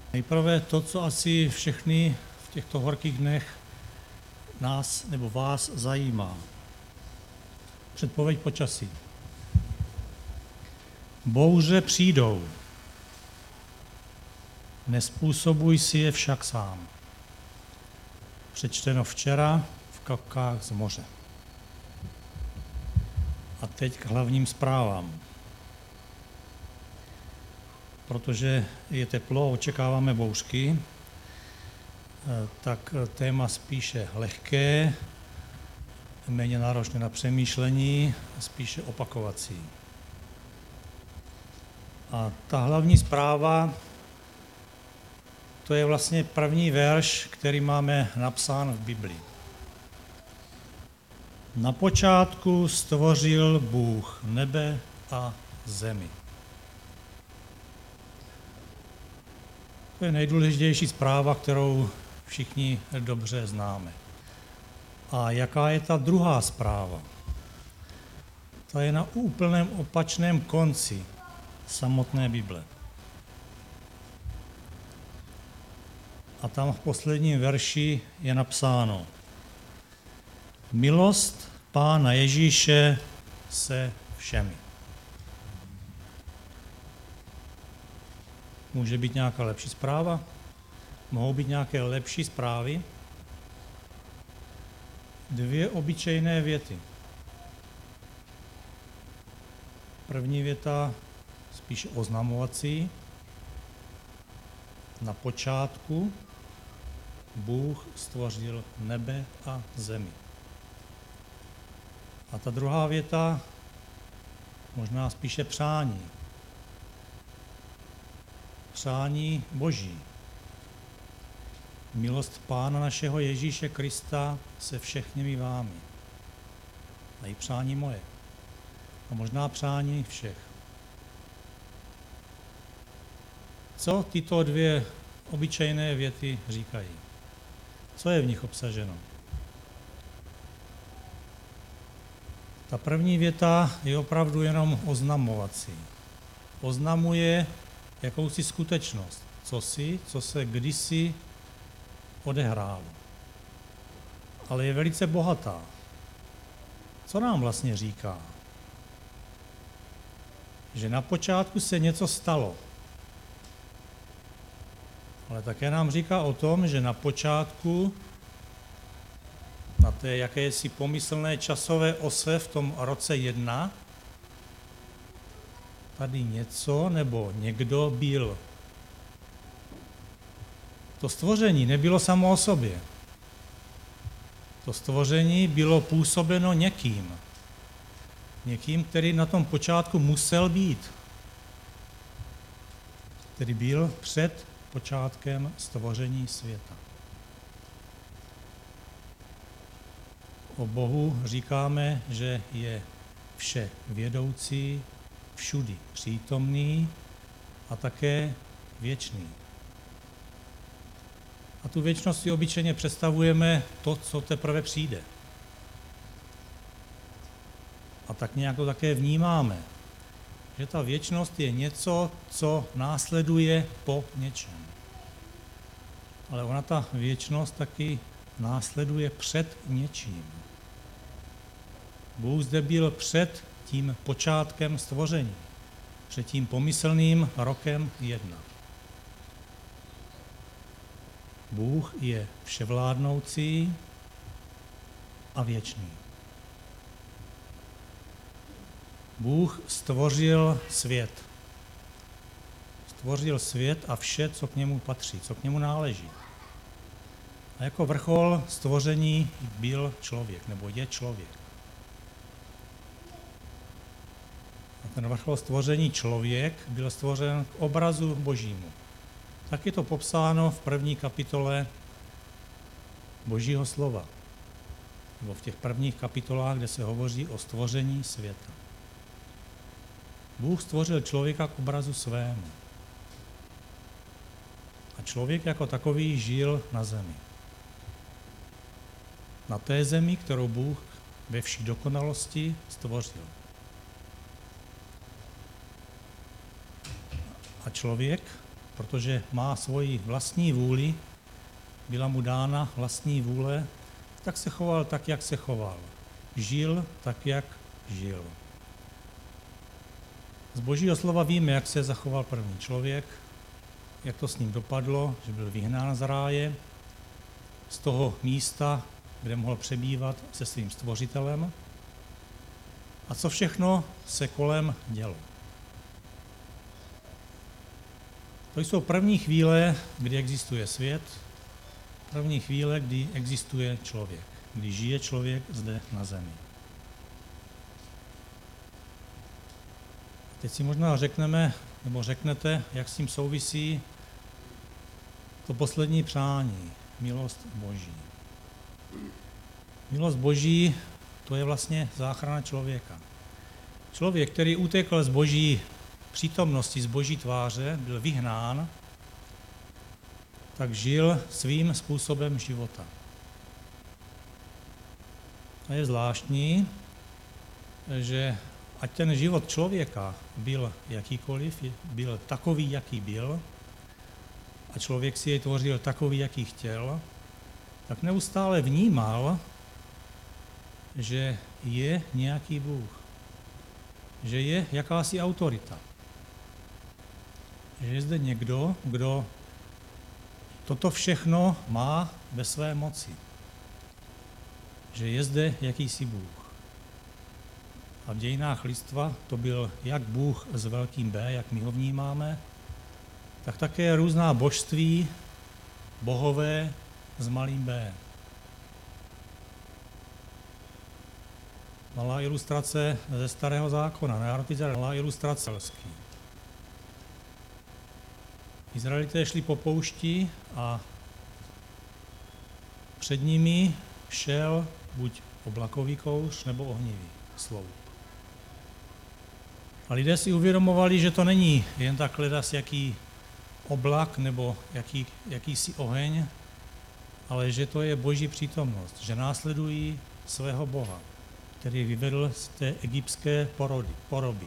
Nejprve to, co asi všechny v těchto horkých dnech nás nebo vás zajímá. Předpověď počasí. Bouře přijdou. Nespůsobuj si je však sám. Přečteno včera v Kapkách z moře. A teď k hlavním zprávám. Protože je teplo, očekáváme bouřky, tak téma spíše lehké, méně náročné na přemýšlení, spíše opakovací. A ta hlavní zpráva, to je vlastně první verš, který máme napsán v Biblii. Na počátku stvořil Bůh nebe a zemi. To je nejdůležitější zpráva, kterou všichni dobře známe. A jaká je ta druhá zpráva? Ta je na úplném opačném konci samotné Bible. A tam v posledním verši je napsáno: Milost Pána Ježíše se všemi. Může být nějaká lepší zpráva? Mohou být nějaké lepší zprávy? Dvě obyčejné věty. První věta spíše oznamovací. Na počátku Bůh stvořil nebe a zemi. A ta druhá věta možná spíše přání. Přání Boží. Milost Pána našeho Ježíše Krista se všemi vámi. A i přání moje. A možná přání všech. Co tyto dvě obyčejné věty říkají? Co je v nich obsaženo? Ta první věta je opravdu jenom oznamovací. Oznamuje jakousi skutečnost, co se kdysi odehrálo. Ale je velice bohatá. Co nám vlastně říká? Že na počátku se něco stalo. Ale také nám říká o tom, že na počátku, na té jakési pomyslné časové ose v tom roce 1, tady něco nebo někdo byl. To stvoření nebylo samo o sobě. To stvoření bylo působeno někým. Někým, který na tom počátku musel být. Který byl před počátkem stvoření světa. O Bohu říkáme, že je vše vědoucí, všudy přítomný a také věčný. A tu věčnost si obyčejně představujeme to, co teprve přijde. A tak nějak to také vnímáme, že ta věčnost je něco, co následuje po něčem. Ale ona ta věčnost taky následuje před něčím. Bůh zde byl před tím počátkem stvoření, před tím pomyslným rokem 1. Bůh je vševládnoucí a věčný. Bůh stvořil svět. Stvořil svět a vše, co k němu patří, co k němu náleží. A jako vrchol stvoření byl člověk, nebo je člověk. A ten vrchol stvoření člověk byl stvořen k obrazu Božímu. Tak je to popsáno v první kapitole Božího slova. Nebo v těch prvních kapitolách, kde se hovoří o stvoření světa. Bůh stvořil člověka k obrazu svému. A člověk jako takový žil na zemi. Na té zemi, kterou Bůh ve vší dokonalosti stvořil. A člověk protože má svoji vlastní vůli, byla mu dána vlastní vůle, tak se choval tak, jak se choval. Žil tak, jak žil. Z Božího slova víme, jak se zachoval první člověk, jak to s ním dopadlo, že byl vyhnán z ráje, z toho místa, kde mohl přebývat se svým stvořitelem, a co všechno se kolem dělo. To jsou první chvíle, kdy existuje svět, první chvíle, kdy existuje člověk, kdy žije člověk zde na zemi. Teď si možná řeknete, jak s tím souvisí to poslední přání, milost Boží. Milost Boží, to je vlastně záchrana člověka. Člověk, který utekl z Boží přítomnosti, z Boží tváře, byl vyhnán, tak žil svým způsobem života. A je zvláštní, že ať ten život člověka byl jakýkoliv, byl takový, jaký byl, a člověk si jej tvořil takový, jaký chtěl, tak neustále vnímal, že je nějaký Bůh, že je jakási autorita, že je zde někdo, kdo toto všechno má ve své moci, že je zde jakýsi Bůh. A v dějinách lidstva to byl jak Bůh s velkým B, jak my ho vnímáme, tak také různá božství, bohové s malým b. Malá ilustrace ze Starého zákona, národ Izrael, malá ilustrace. Izraelité šli po poušti a před nimi šel buď oblakový kouř nebo ohnivý sloup. A lidé si uvědomovali, že to není jen tak jaký oblak nebo jakýsi oheň, ale že to je Boží přítomnost, že následují svého Boha, který vyvedl z té egyptské poroby.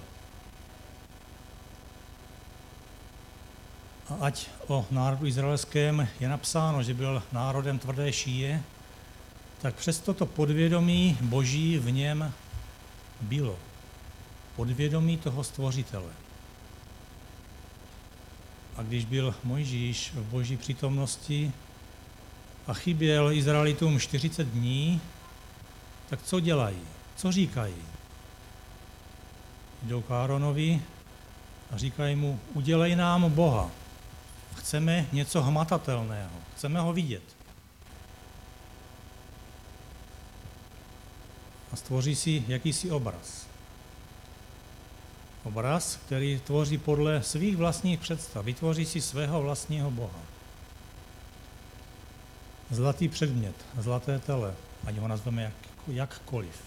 A ať o národu izraelském je napsáno, že byl národem tvrdé šíje, tak přesto to podvědomí Boží v něm bylo. Podvědomí toho stvořitele. A když byl Mojžíš v Boží přítomnosti a chyběl Izraelitům 40 dní, tak co dělají? Co říkají? Jdou k Áronovi a říkají mu, udělej nám Boha. Chceme něco hmatatelného, chceme ho vidět. A stvoří si jakýsi obraz. Obraz, který tvoří podle svých vlastních představ, vytvoří si svého vlastního Boha. Zlatý předmět, zlaté tele, ať ho nazveme jakkoliv.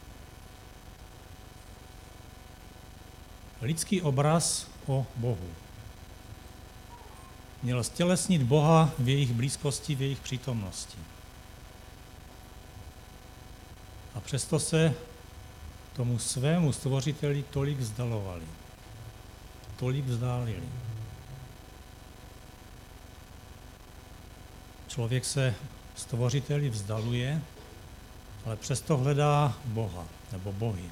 Lidský obraz o Bohu. Měl stělesnit Boha v jejich blízkosti, v jejich přítomnosti. A přesto se tomu svému stvořiteli tolik vzdalovali, tolik vzdálili. Člověk se stvořiteli vzdaluje, ale přesto hledá Boha nebo bohy.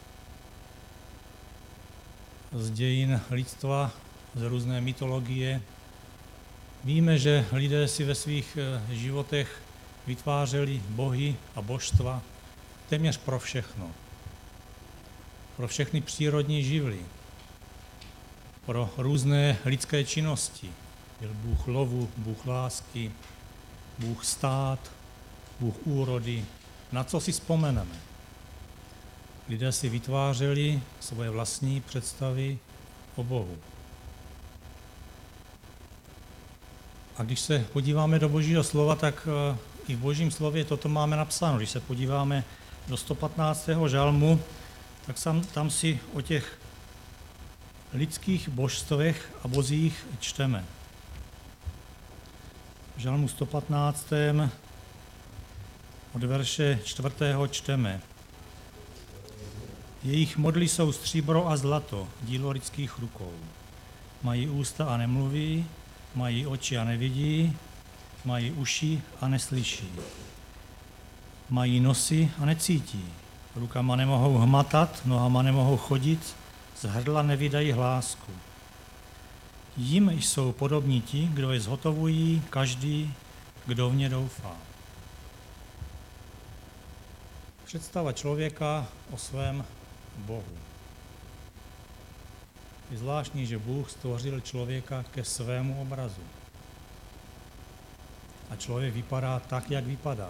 Z dějin lidstva, z různé mytologie, víme, že lidé si ve svých životech vytvářeli bohy a božstva téměř pro všechno. Pro všechny přírodní živly, pro různé lidské činnosti. Byl Bůh lovu, Bůh lásky, Bůh stát, Bůh úrody. Na co si vzpomeneme? Lidé si vytvářeli svoje vlastní představy o Bohu. A když se podíváme do Božího slova, tak i v Božím slově toto máme napsáno. Když se podíváme do 115. žalmu, tak tam si o těch lidských božstvech a bozích čteme. V žalmu 115. od verše 4. čteme. Jejich modly jsou stříbro a zlato, dílo lidských rukou. Mají ústa a nemluví, mají oči a nevidí, mají uši a neslyší. Mají nosy a necítí. Rukama nemohou hmatat, nohama nemohou chodit, z hrdla nevydají hlásku. Jim jsou podobní ti, kdo je zhotovují, každý, kdo v ně doufá. Představa člověka o svém Bohu. Je zvláštní, že Bůh stvořil člověka ke svému obrazu. A člověk vypadá tak, jak vypadá.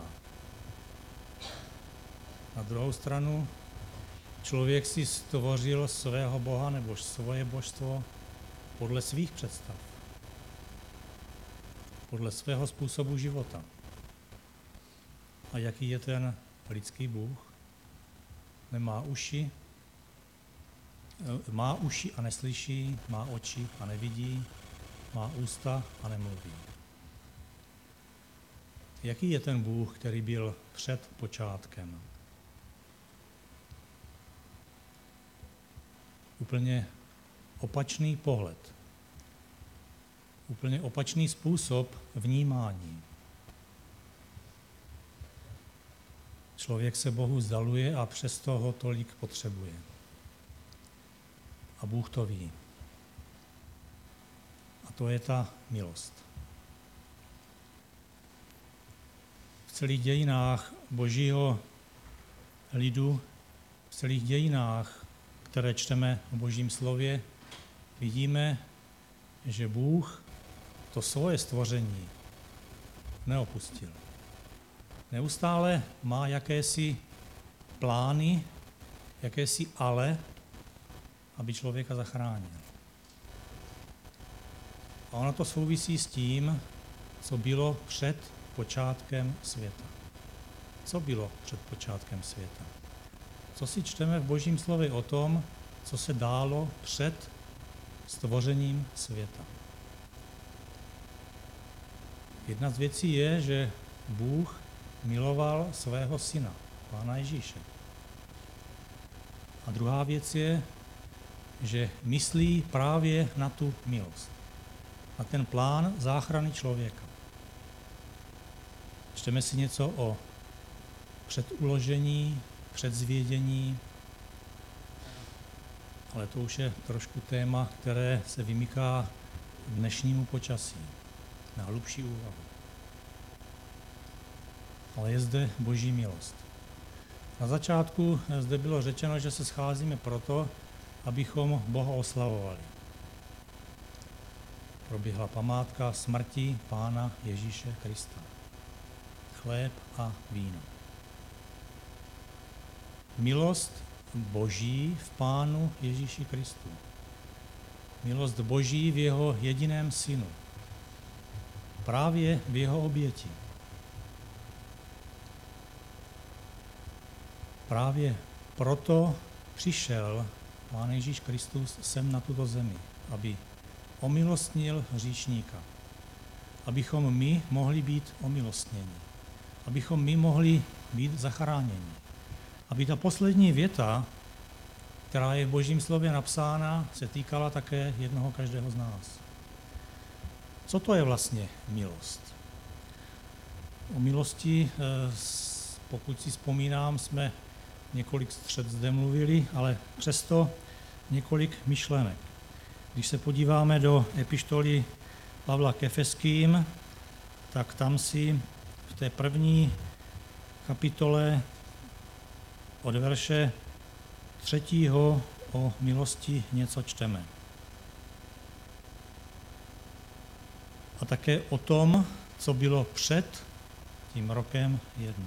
Na druhou stranu, člověk si stvořil svého Boha nebo svoje božstvo podle svých představ. Podle svého způsobu života. A jaký je ten lidský Bůh? Má uši a neslyší, má oči a nevidí, má ústa a nemluví. Jaký je ten Bůh, který byl před počátkem? Úplně opačný pohled. Úplně opačný způsob vnímání. Člověk se Bohu vzdaluje a přesto ho tolik potřebuje. A Bůh to ví. A to je ta milost. V celých dějinách Božího lidu, v celých dějinách, které čteme o Božím slově, vidíme, že Bůh to svoje stvoření neopustil. Neustále má jakési plány, jakési ale, aby člověka zachránil. A ono to souvisí s tím, co bylo před počátkem světa. Co bylo před počátkem světa? Co si čteme v Božím slově o tom, co se dálo před stvořením světa? Jedna z věcí je, že Bůh miloval svého syna, Pána Ježíše. A druhá věc je, že myslí právě na tu milost, na ten plán záchrany člověka. Čteme si něco o předuložení, předzvědění, ale to už je trošku téma, které se vymyká dnešnímu počasí, na hlubší úvahu. Ale je zde Boží milost. Na začátku zde bylo řečeno, že se scházíme proto, abychom Boha oslavovali. Proběhla památka smrti Pána Ježíše Krista. Chléb a víno. Milost Boží v Pánu Ježíši Kristu. Milost Boží v jeho jediném synu. Právě v jeho oběti. Právě proto přišel Pán Ježíš Kristus sem na tuto zemi, aby omilostnil hříšníka. Abychom my mohli být omilostněni. Abychom my mohli být zachráněni. Aby ta poslední věta, která je v Božím slově napsána, se týkala také jednoho každého z nás. Co to je vlastně milost? O milosti, pokud si vzpomínám, jsme několik střed zde mluvili, ale přesto několik myšlenek. Když se podíváme do epištoly Pavla k Efeským, tak tam si v té první kapitole od verše 3. o milosti něco čteme. A také o tom, co bylo před tím rokem 1.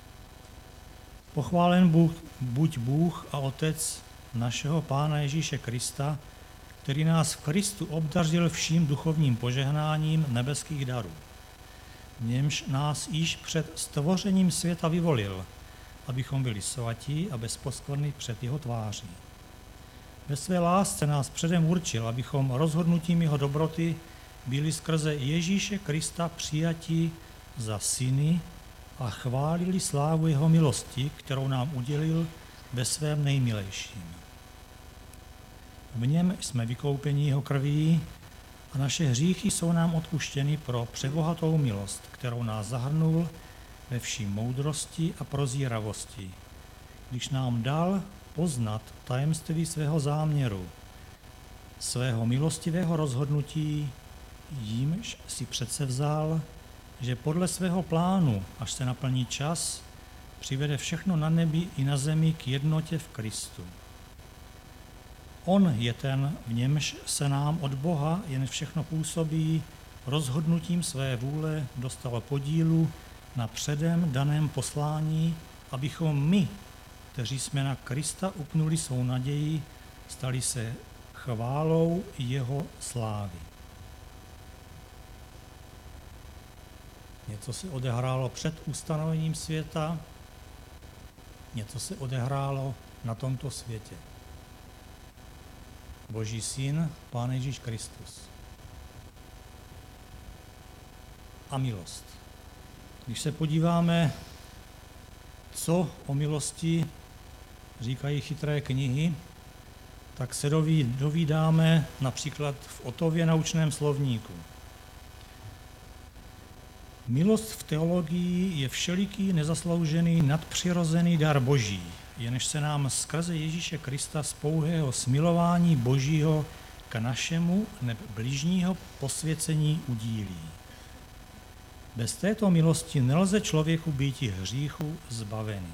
Pochválen buď Bůh a Otec našeho Pána Ježíše Krista, který nás v Kristu obdařil vším duchovním požehnáním nebeských darů. V němž nás již před stvořením světa vyvolil, abychom byli svatí a bezposkvrny před jeho tváří. Ve své lásce nás předem určil, abychom rozhodnutím jeho dobroty byli skrze Ježíše Krista přijatí za syny a chválili slávu jeho milosti, kterou nám udělil ve svém nejmilejším. V něm jsme vykoupeni jeho krví a naše hříchy jsou nám odpuštěny pro přebohatou milost, kterou nás zahrnul ve vší moudrosti a prozíravosti, když nám dal poznat tajemství svého záměru, svého milostivého rozhodnutí, jímž si předsevzal, že podle svého plánu, až se naplní čas, přivede všechno na nebi i na zemi k jednotě v Kristu. On je ten, v němž se nám od Boha jen všechno působí, rozhodnutím své vůle dostal podílu na předem daném poslání, abychom my, kteří jsme na Krista upnuli svou naději, stali se chválou jeho slávy. Něco se odehrálo před ustanovením světa, něco se odehrálo na tomto světě. Boží syn, Pán Ježíš Kristus. A milost. Když se podíváme, co o milosti říkají chytré knihy, tak se dovídáme například v Otově naučném slovníku. Milost v teologii je všeliký nezasloužený nadpřirozený dar Boží, jenž se nám skrze Ježíše Krista z pouhého smilování Božího k našemu nebo bližního posvěcení udílí. Bez této milosti nelze člověku býti hříchu zbavený.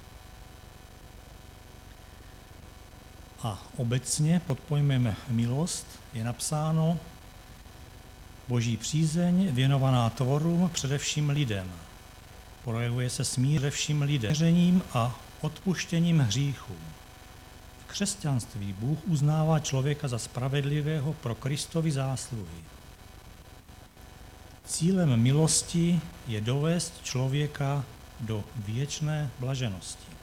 A obecně pod pojmem milost je napsáno Boží přízeň věnovaná tvorům, především lidem. Projevuje se především lidem a odpuštěním hříchů. V křesťanství Bůh uznává člověka za spravedlivého pro Kristovy zásluhy. Cílem milosti je dovést člověka do věčné blaženosti.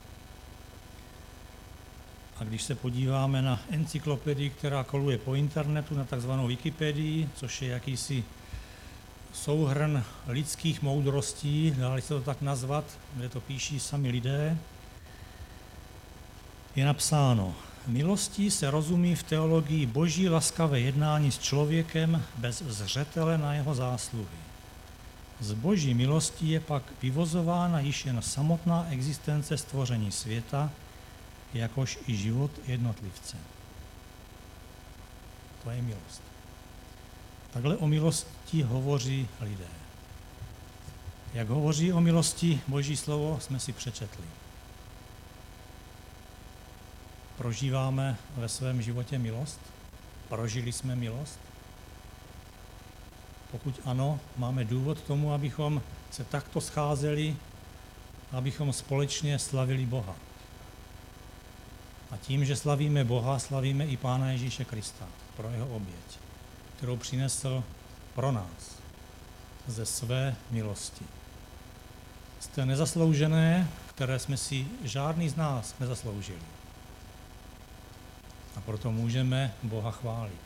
A když se podíváme na encyklopedii, která koluje po internetu, na takzvanou Wikipedii, což je jakýsi souhrn lidských moudrostí, dá se to tak nazvat, kde to píší sami lidé, je napsáno: milostí se rozumí v teologii Boží laskavé jednání s člověkem bez zřetele na jeho zásluhy. Z Boží milostí je pak vyvozována již jen samotná existence stvoření světa, jakož i život jednotlivce. To je milost. Takhle o milosti hovoří lidé. Jak hovoří o milosti Boží slovo, jsme si přečetli. Prožíváme ve svém životě milost? Prožili jsme milost? Pokud ano, máme důvod k tomu, abychom se takto scházeli, abychom společně slavili Boha. A tím, že slavíme Boha, slavíme i Pána Ježíše Krista pro jeho oběť, kterou přinesl pro nás ze své milosti. Z té nezasloužené, které jsme si žádný z nás nezasloužili. A proto můžeme Boha chválit.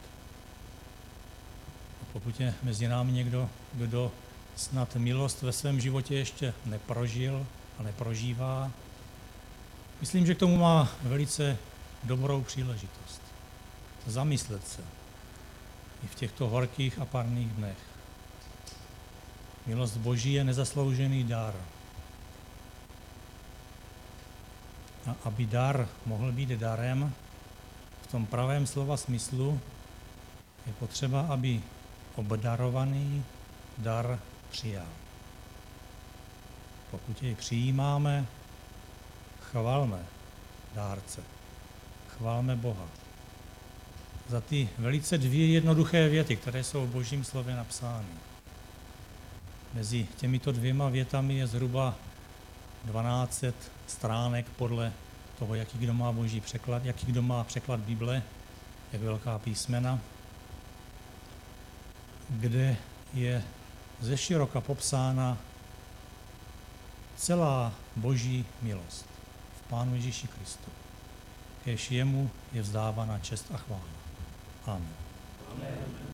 A pokud je mezi námi někdo, kdo snad milost ve svém životě ještě neprožil a neprožívá, myslím, že k tomu má velice dobrou příležitost. Zamyslet se i v těchto horkých a parných dnech. Milost Boží je nezasloužený dar. A aby dar mohl být darem, v tom pravém slova smyslu, je potřeba, aby obdarovaný dar přijal. Pokud jej přijímáme, chvalme dárce, chvalme Boha za ty velice dvě jednoduché věty, které jsou v Božím slově napsány. Mezi těmito dvěma větami je zhruba 1200 stránek podle toho, jaký kdo má Boží překlad, jaký kdo má překlad Bible, jak velká písmena, kde je ze široka popsána celá Boží milost v Pánu Ježíši Kristu. Kéž jemu je vzdávána čest a chvála. Amen.